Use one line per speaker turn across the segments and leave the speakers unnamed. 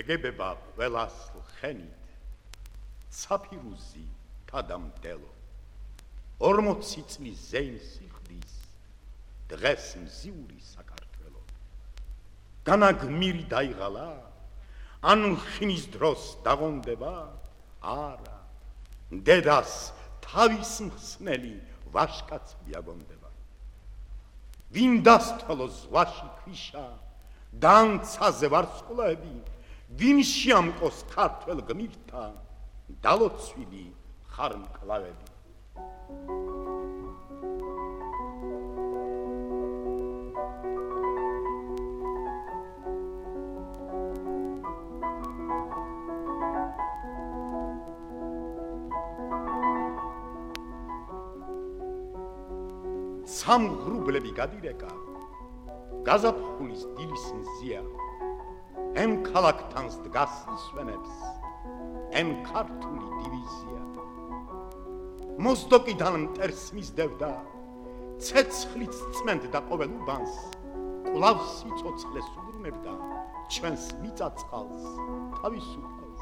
იღებება ყველას ლხენით, ცაფირუზი თადამდელო, 40 წლის ზეიმს იხდის, დღეს მზიური საქართველო. განაგმირი დაიღალა, ან ხინის დროს დაღონდება, არა, დედას თავის მხსნელი ვაშკაცი აგონდება. ვინ დასთვალოს ზღვაში ქვიშა, დამცაზე ვარსკვლავები, ვინ შეამკოს ქართველ გმირთა, დალოცვილი ხარმკლავები. სამღრუბლები გადირეკა, გაზაფხულის დილის მზია, ემ ქალაქთანს დგას ისვენებს, ემ ქართული დივიზია. მოსდოკიდან მტერს მისდევდა, ცეცხლით წმენდდა ყოველ უბანს, კვლავ სიცოცხლეს უბრუნებდა, ჩვენს მიწაწყალს, თავისუფალს.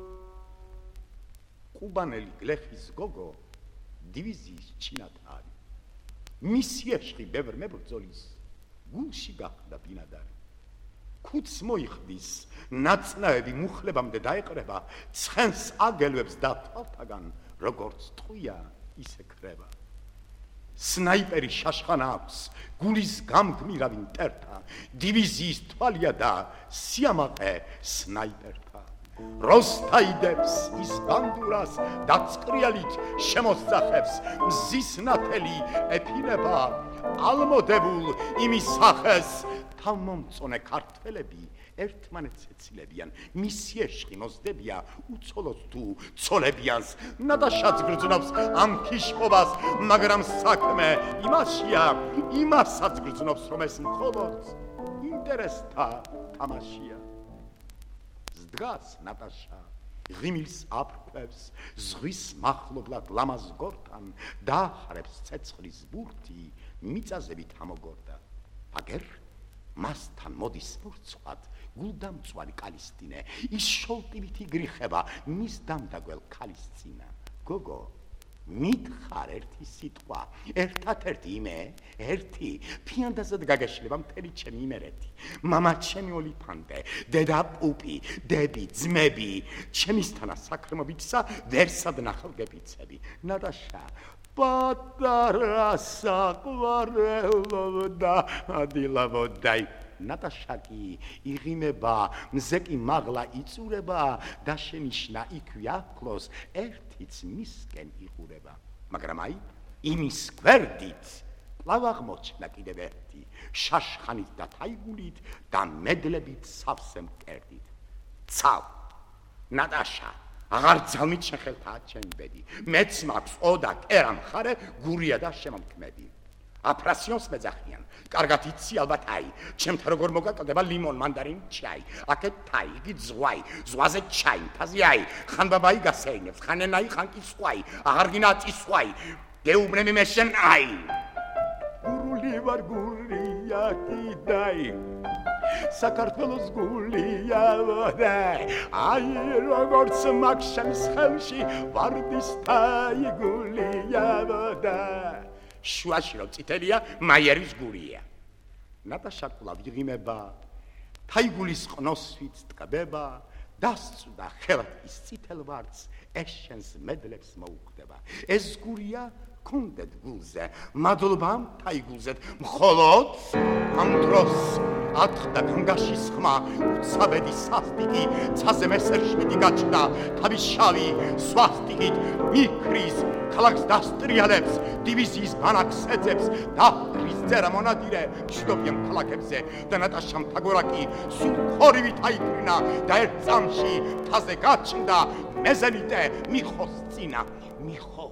ყუბანელი გლეხის გოგო, დივიზიის ჩინათარი. მისი ეშხი ბევრ მებრძოლის გულში გახდა ბინადარი. ქუდს მოიხდის, ნაწნაები მუხლებამდე დაეყრება, ცხენს აგელვებს და თვალთაგან როგორც ტყვია ისე ქრება. სნაიპერი შაშხანა აქვს, გულის გამგმირავი მტერთა, დივიზიის თვალია და სიამაყე სნაიპერთა. როსტაიდებს ის ბანდურას დაწყრიალით შემოსძახებს, მზის ნათელი ეფინება ალმოდებულ იმის სახეს. თავმომწონე ქართველები ერთმანეთს ეცილებიან, მისი ეშხი მოსდებია უცოლოს თუ ცოლებიანს. ნადაშაც გრძნობს ამ ქიშყობას, მაგრამ საქმე იმაშია, იმასაც გრძნობს, რომ ეს მხოლოდ ინტერესთა თამაშია. დგას ნატაშა, ღიმილს აფრქვევს, ზღვის მახლობლად ლამაზ გორთან, დაახარებს ცეცხლის ბურთი, მიწაზებით ამოგორდა. აგერ მასთან მოდის მორცხვად, გულდამწვარი კალისტინე, ის შოლტივით იგრიხება, მის დამდაგველ ქალის წინა. გოგო, მითხარ ერთი სიტყვა, ერთად-ერთი იმე, ერთი, ფიანდაზად გაგეშლება მთელი ჩემი იმერეთი. მამა ჩემი ოლიფანტე, დედა პუპი, დები, ძმები, ჩემისთანა საქმობიჩსა ვერსად ნახავგებიცები. ნადაშა, პატარა საყვარელობდა, ადილავოდაი. ნატაშა კი იღიმება, მზე კი მაღლა იწურება და შენიშნა იქვე ახლოს, ერთიც მისკენ იღურება. მაგრამ აი, იმის გვერდით კვლავ აღმოჩნდა კიდევ ერთი, შაშხანით და თაიგულით და მედლებით სავსე მკერდით. ცალ, ნატაშა, აღარ ძალმით შეხელთაა ჩემი ბედი, მეც მაქვს ოდა კერა მხარე, გურია და შემომქმედი. აფრასიონს მეძახიან, კარგად იცი ალბათ აი, ჩემთა როგორ მოგაკლდება ლიმონ, მანდარინი, ჩაი, აქეთ თაი, იგი ზღვაი, ზღვაზე ჩაი, მთაზე აი, ხან ბაბაი გასეინებს, ხან ენაი, ხან კი სხვაი, აღარ გინა წისხვაი, გეუბნები მე შენ აი. გურული ვარ გურია კიდაი, საქართველოს გულია ვოდაი, აი როგორც მაქვს შემს ხელში, ვარდისთაი გულია ვოდაი. შუაში რომ წითელია, მაიერის გურია. ნატაშა კვლავ იღიმება, თაიგულის ყნოსვით ტკბება, დასწვდა ხელად ის წითელ ვარდს, ეს შენს მედლებს მოუხდება. ეს გურია კონდეთ გულზე, მადლობამ თაიგულზეთ, მხოლოდ ამ დროს ათხდა განგაშის ხმა, უცაბედი სასტიკი, ცაზე მესერშვიდი გაჩნდა, თავის შავი სვასტიკით მიქრის, ქალაქს დასტრიალებს, დივიზიის ბანაკს ეძებს, დაფრის წერა მონადირე, მშვიდობიან ქალაქებზე და ნატაშამ თაგორაკი სულ ხორივით აიფრინა და ერთ წამში მთაზე გაჩნდა, მეზენიტე მიხოს წინა. მიხო,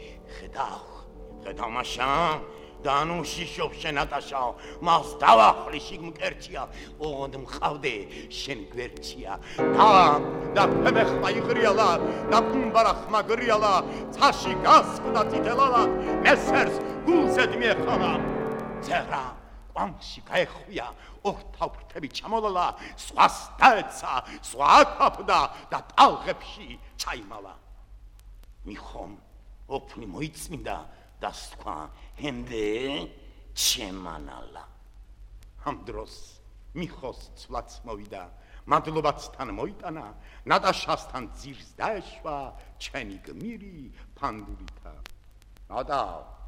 ხედავ მაშა, და ნუ შიშობ შენ ნატაშაო, მას დავახლი შიგ მკერჩია, ოღონდ მყავდე შენ გვერდჩია. და ფებეხმა იღრიალა, და პუმბარა ხმა გრიალა, ცაში გასკვდა წითელალა, მესერს გულზედ მიეხალა. კვანში გაეხვია, ორთავ ფრთები ჩამოლალა, სხვას დაეცა, სხვა ათაფდა და ტალღებში ჩაიმალა. მიხომ ოფლი მოიწმინდა და სხვა ჰენდე ჩემანალა. ამ დროს მიხოს ცვლაც მოვიდა, მადლობაც თან მოიტანა, ნატაშასთან ძირს დაეშვა, ჩვენი გმირი ფანდულითა. ნატა,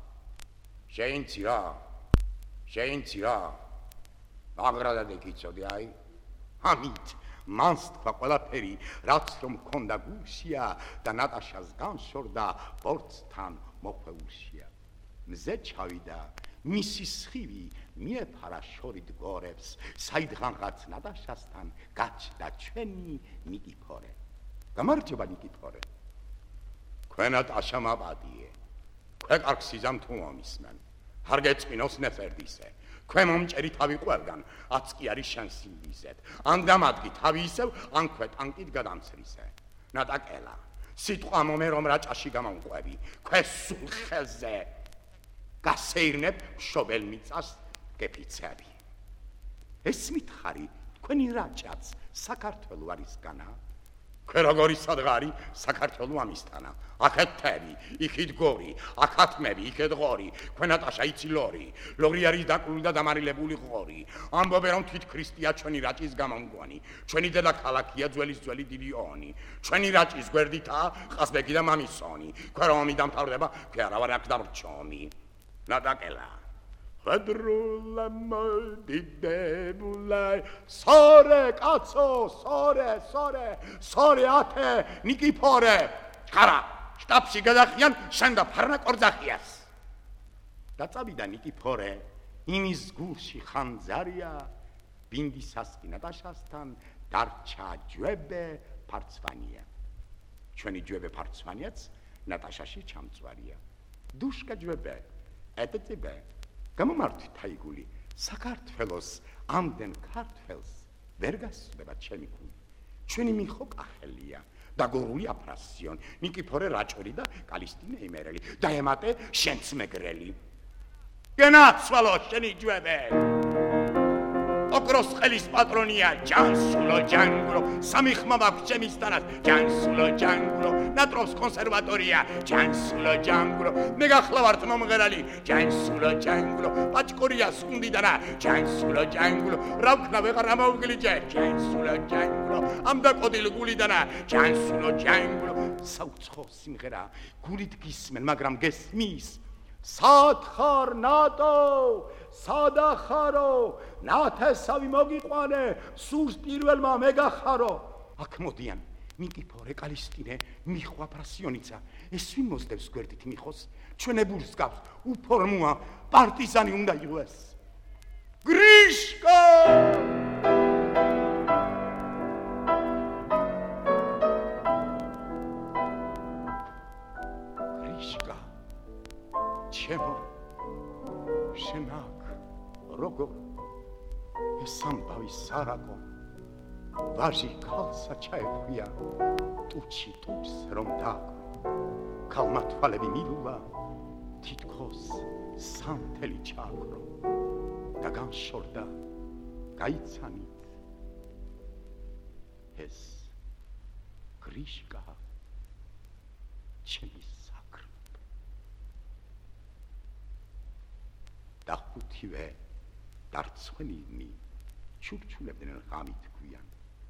შეინცი რა, მაგრადად ეკიცოდი, აი, ამით მანს თქვა ყველაფერი, რაც რომ მქონდა გულშია და ნატაშას განშორდა ბორცთან მოხვეულშია. მზე ჩავიდა, მისი სხივი მიეფარა შორით გორებს, საიდღანღაც ნატაშასთან გაჩნდა ჩვენი ნიკიფორე. გამარჯობა ნიკიფორე. ქვენ ნატაშა მაპატიე, ქვე კარგ სიზამ თუ მომისმენ, არ გეწმინოს ნეფერდისე, ქვე მომჭერი თავი ყველგან, აც კი არის შენ სიმბიზეთ, ან დამადგი თავი ისევ, ან ქვე ტანკით გადამცრისე. ნატაკელა, სიტყვა მომე რომ რაჭაში გამომყვები, ქვე სულ ხელზე გასეირნებ მშობელ მიწას გეფიცები. ეს მითხარი თქვენი რაჭაც საქართველო არისგანა, ქვე როგორი სადღარი საქართველო ამისთანა. აქეთ თები, იქით გორი, აქ ათმები, იქეთ ღორი, ქვე ნატაშა იცი ლორი, ლორი არის დაკლული და დამარილებული ღორი. ამბობენ რომ თვით ქრისტია ჩვენი რაჭის გამომგვანი, ჩვენი დედაქალაქია ძველის ძველი დიდი ონი, ჩვენი რაჭის გვერდითაა ყაზბეგი და მამისონი, ქვე რომ ომი დამთავრდება, ქვე არა ვარ აქ დამრჩომი. ნატაკელა ხედრულა მოდიდებულაი, სორე კაცო, სორე ათე ნიკიფორე, ჩხარა შტაბში გადახიან შენ და ფარნაკორძახიას. დაწავიდა ნიკიფორე, იმის გულში ხანძარია, ბინდისას კი ნატაშასთან დარჩა ჯვებე ფარცვანია. ჩვენი ჯვებე ფარცვანიაც ნატაშაში ჩამწვარია. დუშკა ჯვებე ეტეციბე, გამომართვით აიგული, საქართველოს ამდენ ქართველს ვერ გასწრება ჩემი გული. ჩვენი მიხო კახელია, დაგორული აფრასიონ, ნიკიფორე რაჭველი და კალისტინე იმერელი, დაემატე შენც მეგრელი. გენაცვალო შენი ჯვებე! ოქროს ხელის პატრონია, ჯანსულო ჯანგლო, სამი ხმა მაქვს ჩემისთანაც, ჯანსულო ჯანგლო, ნატრობს კონსერვატორია, ჯანსულო ჯანგლო, მე გახლავართ მომღერალი, ჯანსულო ჯანგლო, პაჭკორია სუნდიდანა, ჯანსულო ჯანგლო, რა ვქნა ვეღარ ამოვგლიჯე, ჯანსულო ჯანგლო, ამ დაკოდილ გულიდანა, ჯანსულო ჯანგლო, საუცხო სიმღერა, გულით გისმენ, მაგრამ გესმის, სად ხარ ნატო, სადახარო, ნათესავი მოგიყვანე, სურს პირველმა მეგახარო. აქ მოდიან ნიკიფორე, კალისტინე, მიხვა ფრასიონიცა, ეს ვინ მოსდევს გვერდით მიხოს, ჩვენებურს გავს, უფორმოა, პარტიზანი უნდა იღოს. გრიშკა! გრიშკა, ჩემო, შენ აქ როგორ ეს ამბავი სარაკო, ვაჟი ქალსა ჩაეხვია, ტუჩი ტუჩს რომ დაგრო, ქალმა თვალები მილულა, თითქოს სანთელი ჩააგრო და განშორდა გაიცანით. ეს გრიშკა ჩემი საკრებო და ხუთივე დარცხვენილნი ჩურჩულებდნენ ღამით გვიან.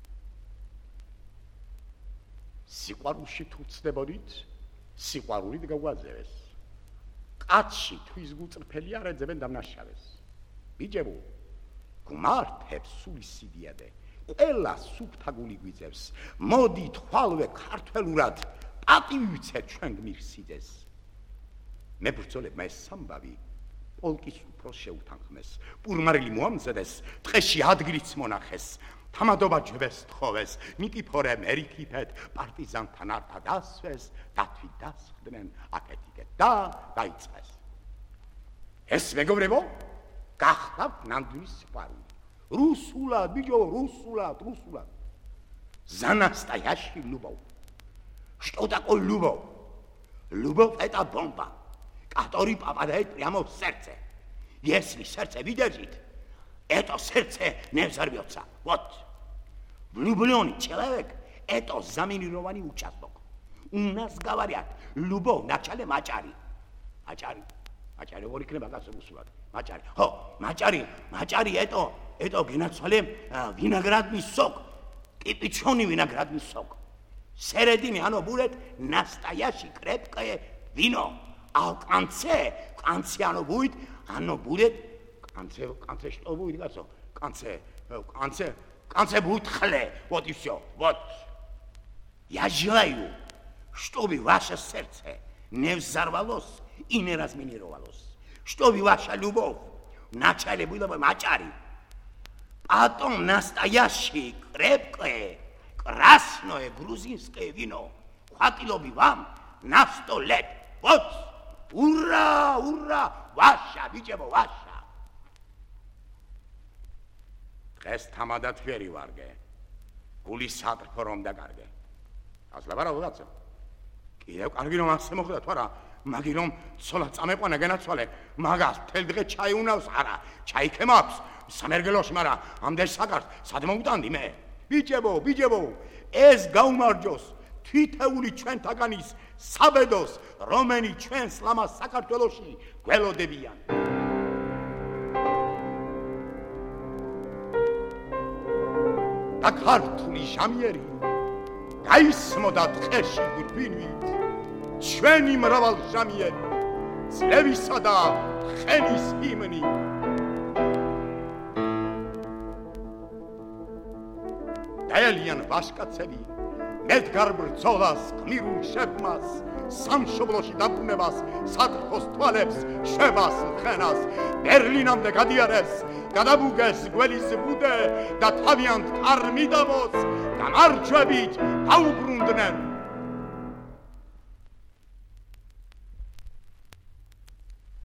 სიყვარულში თუ ვცდებოდით, სიყვარულით გაგვაძევეს. კაცში თვის გუწრფელი არ ეძებენ დამნაშავეს. ბიჯებო, გმართებს სული სიდიადე, ყველა სუფთა გული გვიძევს. მოდი თვალვე ქართველურად, პატივი ვიცეთ ჩვენ გმირს სიძეს. მებრძოლებმა ეს სამბავი პოლკის უფროს შეუთანხმეს, პურმარილი მოამზადეს, ტყეში ადგილიც მონახეს, თამადობა ჯვებს თხოვეს, ნიკიფორე მერიქიფეთ, პარტიზანთან ართა დასვეს, დათვი დასხდნენ აკეთიკეთ და დაიწყეს. ეს მეგობრებო, გახდათ ნამდვილი სიყვარული. რუსულად, ბიჯო, რუსულად. Занастаящий любовь. Что такое любовь? Любовь — это бомба, которая попадает прямо в сердце. Если сердце выдержит, это сердце не взорвется. Вот. Влюбленный человек – это заминированный участок. У нас говорят, любовь вначале мачари. Мачари, орикнеба гасрусулат. Мачари, это генацвале виноградный сок. Кипяченый виноградный сок. Середине оно будет настоящее крепкое вино. А в конце оно будет, конце что будет, гасо? Конце будет хлеб. Вот и все. Вот. Я желаю, чтобы ваше сердце не взорвалось и не разминировалось. Чтобы ваша любовь вначале была бы мачари, потом настоящее, крепкое, красное грузинское вино хватило бы вам на 100 лет. Вот! Ура! Ура! Ваша, видимо, ваша! დღეს თამადად ვერი ვარგე. გული სატრფო რომ დაგარგე. ასლაბარა ვიღაცა. კიდევ კარგი რომ ასე მოხდა თუ არა, მაგი რომ ცოლა წამეყვანა გენაცვალე, მაგას თელ დღე ჩაი უნავს არა, ჩაიქე მაქვს სამერგელოში, მაგრამ ამდენ საკარს სად მოვუტანდი მე? ბიჭებო, ეს გაუმარჯოს თითეული ჩვენთაგანის საბედოს, რომენი ჩვენს ლამას საქართველოში გველოდებიან. და ქართული ჟამიერი გაისმოდა ტყეში გვირგვინვით, ჩვენი მრავალ ჟამიერი, ძლევისა და ხენის ჰიმნი. დაელიან ვაშკაცები მედგარ ბრძოლას, გმირულ შეფმას, სამშობლოში დაბრუნებას, სატრფოს თვალებს, შვებას, ხენას, ბერლინამდე გადიარეს, გადაბუგეს გველის ბუდე და თავიანთ კარმიდამოს გამარჯვებით დაუბრუნდნენ.